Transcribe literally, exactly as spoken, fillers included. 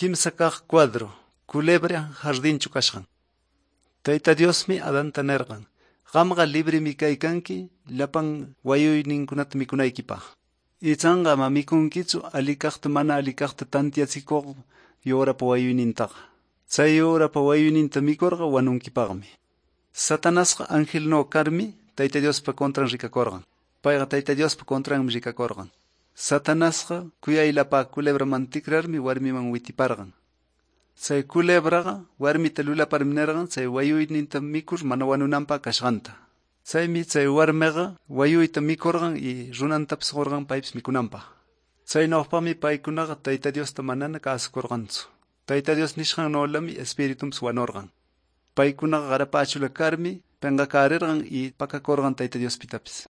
Kimsa kaq cuadro, culebra jardinchu kashqan. Tayta Diosmi Adanta nerqan, qamqa libremi kaykanki llapan wayuyninkunata mikunaykipaq. Ichanqa ama mikunkichu ali kaqta mana ali kaqta tantiachikuq yurapa wayuynintaqa. Chay yurapa wayuyninta mikurqa wanunkipaqmi. Satanasqa angelno karmi Tayta Diospa contran rikakurqan. Payqa Tayta Diospa contranmi rikakurqan. Satanasqa kuyaylapa culebraman tikrarmi warmiman witiparqan. Chay culebraqa warmita lulaparmi nerqan chay wayuyninta mikur mana wanunanpaq kashqanta. Chaymi chay warmiqa wayuyta mikurqan y runantapas qurqan paypis mikunanpaq. Chaynawpaqmi paykunaqa Tayta Diosta manana kasukurqanchu. Tayta Dios nishqannawlami espiritumpas wanurqan. Paykunaqa qarapachula karmi penqakarirqan y pakakurqan Tayta Diospitapis.